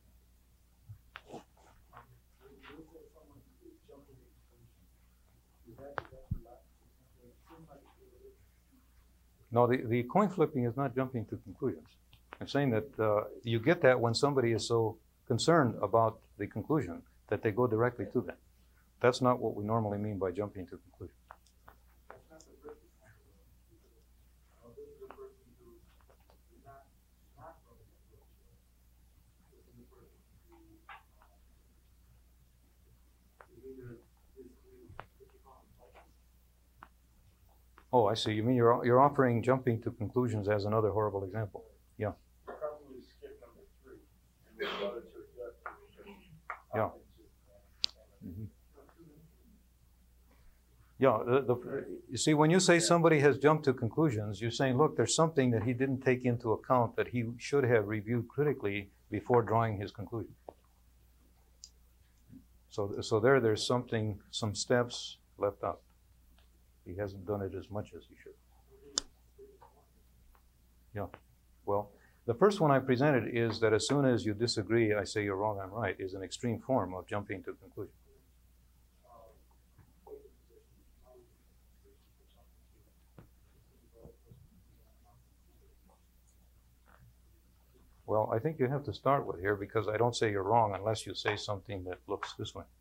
Speaker 1: No, the coin flipping is not jumping to conclusions. I'm saying that you get that when somebody is so concerned about the conclusion that they go directly to that. That's not what we normally mean by jumping to conclusions. Oh, I see. You mean you're offering jumping to conclusions as another horrible example? Yeah.
Speaker 5: Probably skip number 3 and leave the other two because
Speaker 1: Yeah. Mhm. Yeah, you see, when you say somebody has jumped to conclusions, you're saying, look, there's something that he didn't take into account that he should have reviewed critically before drawing his conclusion. So there's some steps left out. He hasn't done it as much as he should. Yeah, well, the first one I presented is that as soon as you disagree, I say you're wrong, I'm right, is an extreme form of jumping to conclusion. Well, I think you have to start with here because I don't say you're wrong unless you say something that looks this way.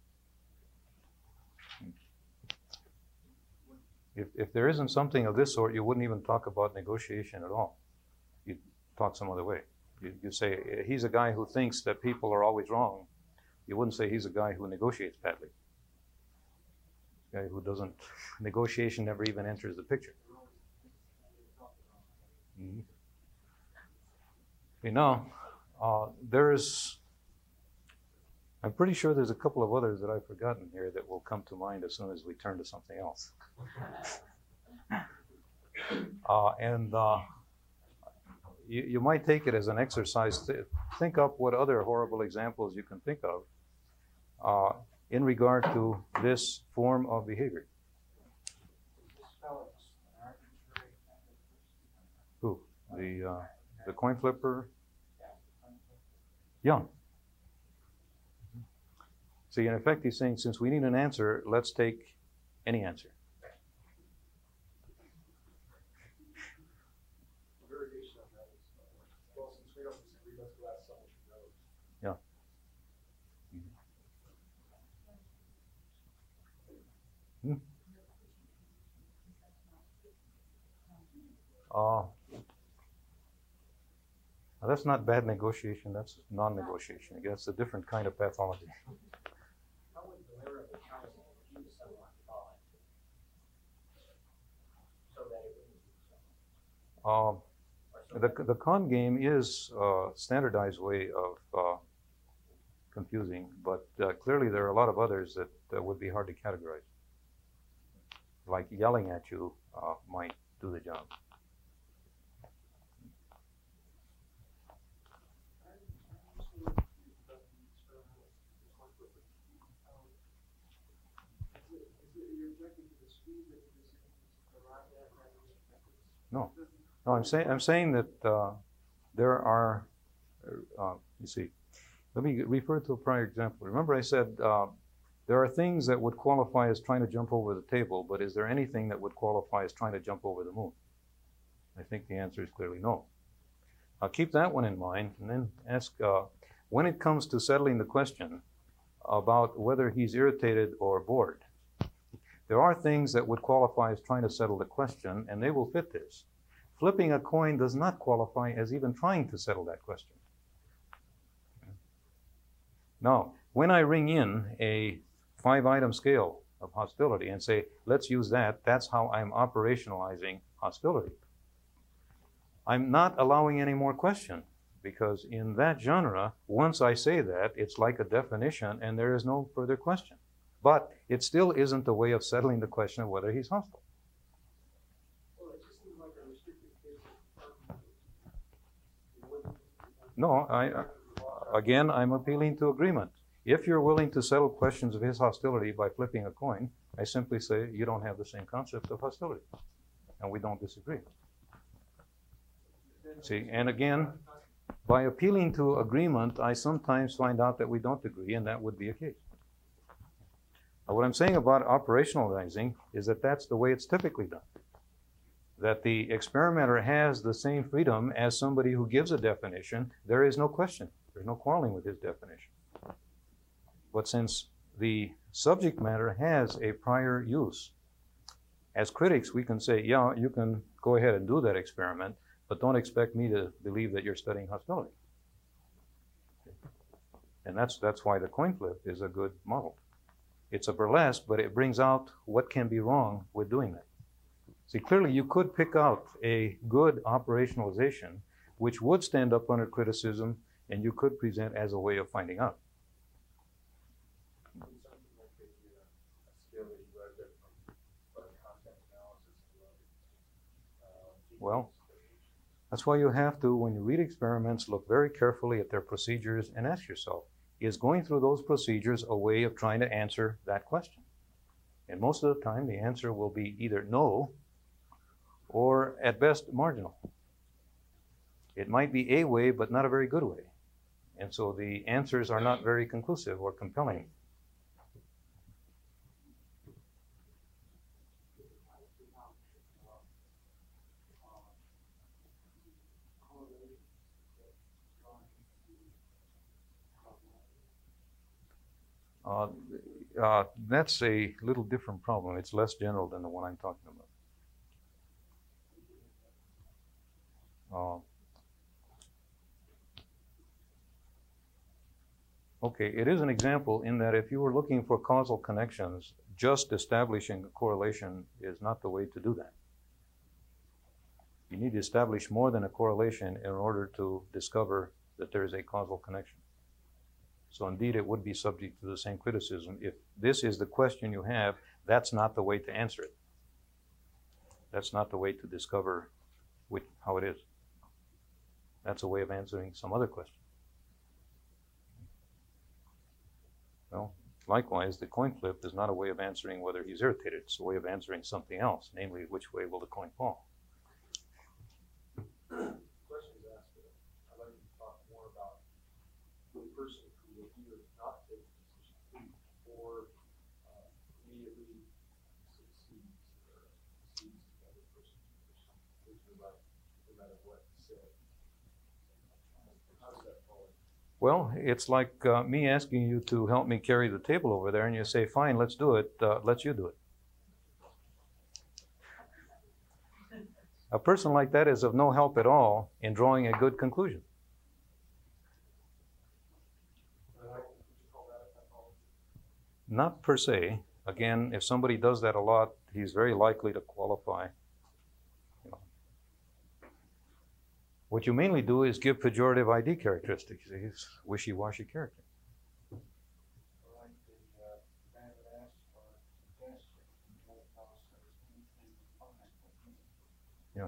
Speaker 1: If there isn't something of this sort, you wouldn't even talk about negotiation at all. You'd talk some other way. You say, he's a guy who thinks that people are always wrong. You wouldn't say he's a guy who negotiates badly. A guy who doesn't, negotiation never even enters the picture. Mm-hmm. Okay, now, I'm pretty sure there's a couple of others that I've forgotten here that will come to mind as soon as we turn to something else. You might take it as an exercise to think up what other horrible examples you can think of in regard to this form of behavior. Who? The coin flipper? Yeah. See, in effect, he's saying, since we need an answer, let's take any answer.
Speaker 2: Variation on that is, well, since we don't disagree, let's go ask someone who knows.
Speaker 1: Yeah. That's not bad negotiation, that's non-negotiation. I guess a different kind of pathology.
Speaker 4: How would the mirror of the council accuse someone falling so that it wouldn't be so?
Speaker 1: The con game is a standardized way of confusing, but clearly there are a lot of others that would be hard to categorize. Like yelling at you might do the job. No, I'm saying that there are. You see, let me refer to a prior example. Remember, I said there are things that would qualify as trying to jump over the table, but is there anything that would qualify as trying to jump over the moon? I think the answer is clearly no. I'll keep that one in mind, and then ask when it comes to settling the question about whether he's irritated or bored. There are things that would qualify as trying to settle the question, and they will fit this. Flipping a coin does not qualify as even trying to settle that question. Now, when I ring in a 5-item scale of hostility and say, let's use that, that's how I'm operationalizing hostility. I'm not allowing any more question, because in that genre, once I say that, it's like a definition and there is no further question. But it still isn't a way of settling the question of whether he's hostile.
Speaker 2: Well, it just seems like a restricted case of
Speaker 1: No, again, I'm appealing to agreement. If you're willing to settle questions of his hostility by flipping a coin, I simply say you don't have the same concept of hostility, and we don't disagree. See, and again, by appealing to agreement, I sometimes find out that we don't agree, and that would be a case. What I'm saying about operationalizing is that that's the way it's typically done. That the experimenter has the same freedom as somebody who gives a definition. There is no question. There's no quarreling with his definition. But since the subject matter has a prior use, as critics, we can say, yeah, you can go ahead and do that experiment, but don't expect me to believe that you're studying hostility. And that's why the coin flip is a good model. It's a burlesque, but it brings out what can be wrong with doing that. See, clearly you could pick out a good operationalization which would stand up under criticism, and you could present as a way of finding out.
Speaker 5: Something like maybe a skill that you learned that from content analysis and
Speaker 1: Well, that's why you have to, when you read experiments, look very carefully at their procedures and ask yourself, is going through those procedures a way of trying to answer that question? And most of the time, the answer will be either no, or at best, marginal. It might be a way, but not a very good way. And so the answers are not very conclusive or compelling. That's a little different problem. It's less general than the one I'm talking about. Okay, it is an example in that if you were looking for causal connections, just establishing a correlation is not the way to do that. You need to establish more than a correlation in order to discover that there is a causal connection. So indeed, it would be subject to the same criticism. If this is the question you have, that's not the way to answer it. That's not the way to discover how it is. That's a way of answering some other question. Well, likewise, the coin flip is not a way of answering whether he's irritated. It's a way of answering something else, namely, which way will the coin fall?
Speaker 2: Questions asked, but I'd like you to talk more about the person who will either not take the position or immediately succeeds or succeeds the other person's position, which is right, no matter what he said. How does that fall?
Speaker 1: Well, it's like me asking you to help me carry the table over there, and you say, fine, let's do it, let you do it. A person like that is of no help at all in drawing a good conclusion. Not per se. Again, if somebody does that a lot, he's very likely to qualify. What you mainly do is give pejorative ID characteristics. He's wishy-washy character. Yeah.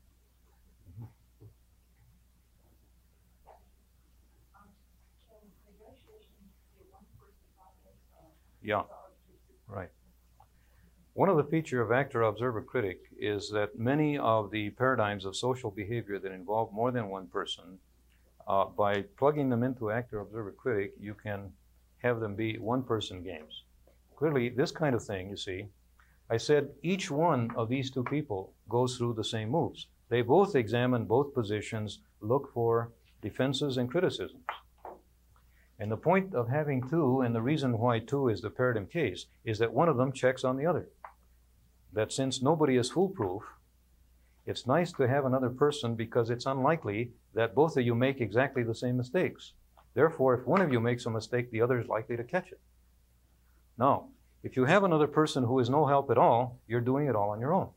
Speaker 1: Yeah, right. One of the features of actor-observer-critic is that many of the paradigms of social behavior that involve more than one person, by plugging them into actor-observer-critic, you can have them be one-person games. Clearly, this kind of thing, you see, I said each one of these two people goes through the same moves. They both examine both positions, look for defenses and criticisms. And the point of having two, and the reason why two is the paradigm case, is that one of them checks on the other. That since nobody is foolproof, it's nice to have another person because it's unlikely that both of you make exactly the same mistakes. Therefore, if one of you makes a mistake, the other is likely to catch it. Now, if you have another person who is no help at all, you're doing it all on your own.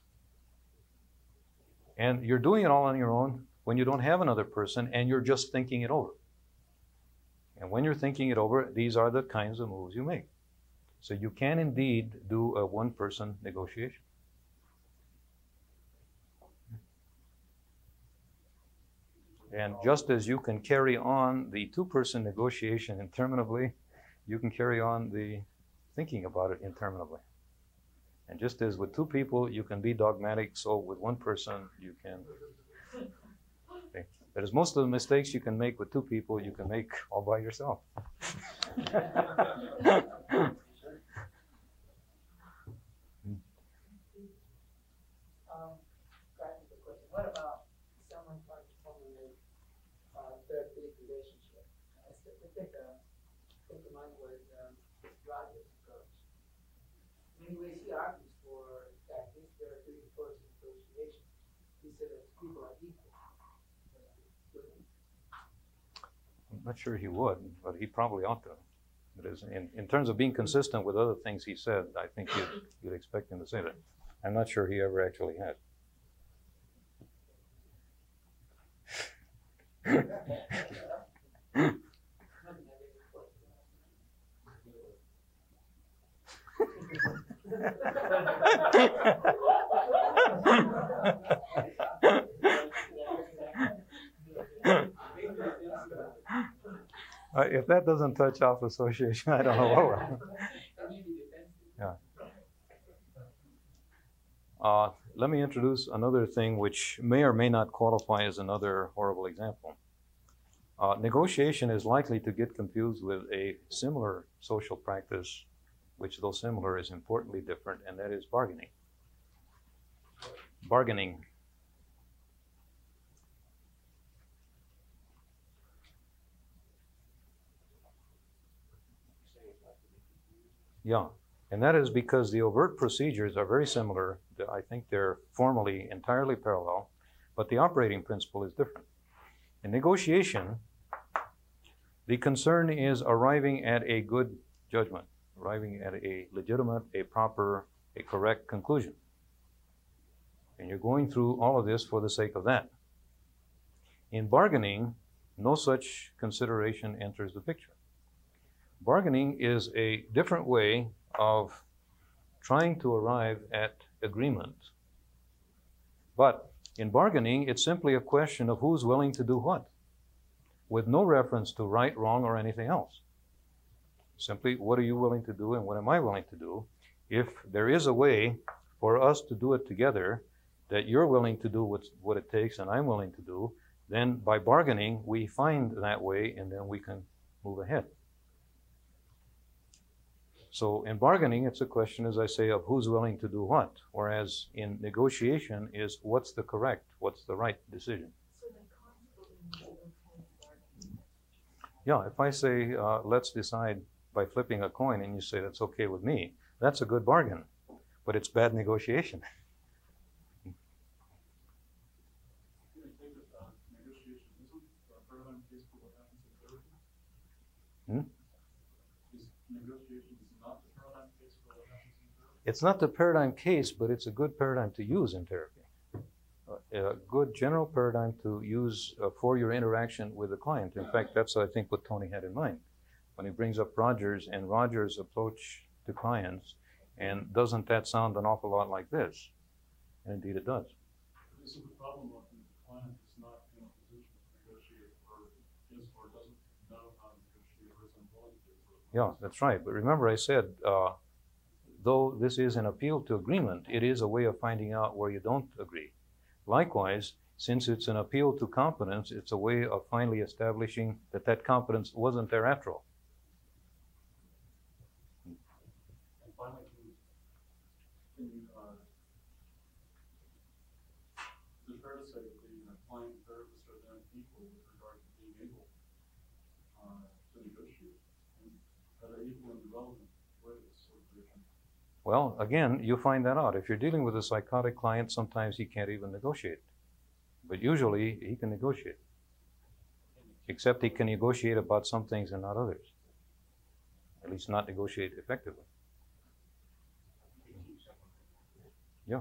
Speaker 1: And you're doing it all on your own when you don't have another person and you're just thinking it over. And when you're thinking it over, these are the kinds of moves you make. So you can indeed do a one-person negotiation. And just as you can carry on the two-person negotiation interminably, you can carry on the thinking about it interminably. And just as with two people, you can be dogmatic, so with one person, you can. Okay. That is, most of the mistakes you can make with two people, you can make all by yourself.
Speaker 6: Practical question. What about someone like in a therapeutic relationship? I think of mine was Rogers' approach. In many ways, he argues for that this therapeutic approach to negotiation. He said that people are equal.
Speaker 1: I'm not sure he would, but he probably ought to. It is, in terms of being consistent with other things he said, I think you'd expect him to say that. I'm not sure he ever actually had. If that doesn't touch off association, I don't know what will. Yeah. Let me introduce another thing which may or may not qualify as another horrible example. Negotiation is likely to get confused with a similar social practice, which, though similar, is importantly different, and that is bargaining. Bargaining. Yeah, and that is because the overt procedures are very similar. I think they're formally entirely parallel, but the operating principle is different. In negotiation, the concern is arriving at a good judgment, arriving at a legitimate, a proper, a correct conclusion. And you're going through all of this for the sake of that. In bargaining, no such consideration enters the picture. Bargaining is a different way of trying to arrive at agreement. But in bargaining, it's simply a question of who's willing to do what, with no reference to right, wrong, or anything else. Simply, what are you willing to do and what am I willing to do? If there is a way for us to do it together, that you're willing to do what it takes and I'm willing to do, then by bargaining, we find that way and then we can move ahead. So in bargaining, it's a question, as I say, of who's willing to do what, whereas in negotiation is what's the correct, what's the right decision. Yeah, if I say, let's decide by flipping a coin, and you say that's okay with me, that's a good bargain, but it's bad negotiation. It's not the paradigm case, but it's a good paradigm to use in therapy. A good general paradigm to use for your interaction with the client. In fact, that's, I think, what Tony had in mind when he brings up Rogers and Rogers' approach to clients. And doesn't that sound an awful lot like this? And indeed it does.
Speaker 7: This is the problem of the client is not in a position to negotiate or doesn't know how to negotiate or isn't willing to.
Speaker 1: Yeah, that's right. But remember I said, though this is an appeal to agreement, it is a way of finding out where you don't agree. Likewise, since it's an appeal to competence, it's a way of finally establishing that that competence wasn't there after all.
Speaker 7: And finally, can you, is it fair to say that the client and therapist are then equal with regard to being able to negotiate? And are they equal in development with this sort of vision?
Speaker 1: Well, again, you find that out. If you're dealing with a psychotic client, sometimes he can't even negotiate. But usually, he can negotiate. Except he can negotiate about some things and not others. At least not negotiate effectively. Yeah.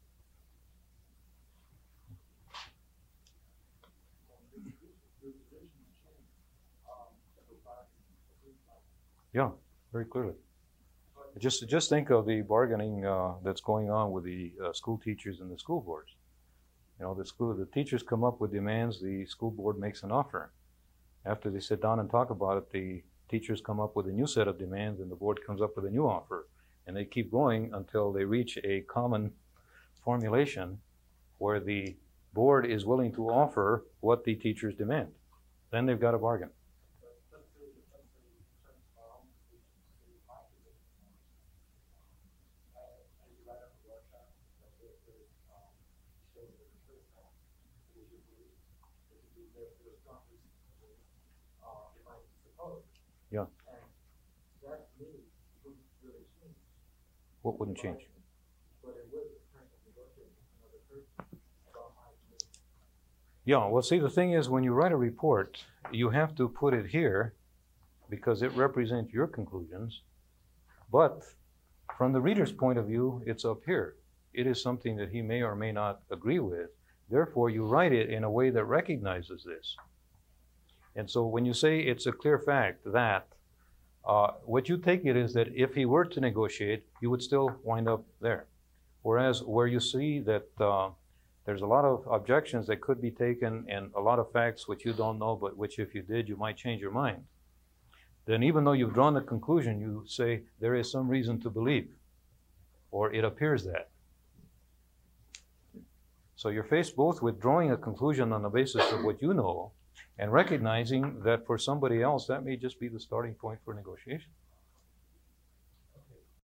Speaker 1: Yeah, very clearly. Just think of the bargaining that's going on with the school teachers and the school boards. You know, the teachers come up with demands, the school board makes an offer. After they sit down and talk about it, the teachers come up with a new set of demands and the board comes up with a new offer. And they keep going until they reach a common formulation where the board is willing to offer what the teachers demand. Then they've got a bargain. Yeah. What wouldn't change? Yeah, well, see, the thing is, when you write a report, you have to put it here because it represents your conclusions. But from the reader's point of view, it's up here. It is something that he may or may not agree with. Therefore, you write it in a way that recognizes this. And so when you say it's a clear fact that, what you take it is that if he were to negotiate, you would still wind up there. Whereas where you see that there's a lot of objections that could be taken and a lot of facts which you don't know, but which if you did, you might change your mind. Then even though you've drawn the conclusion, you say there is some reason to believe, or it appears that. So you're faced both with drawing a conclusion on the basis of what you know and recognizing that for somebody else, that may just be the starting point for negotiation.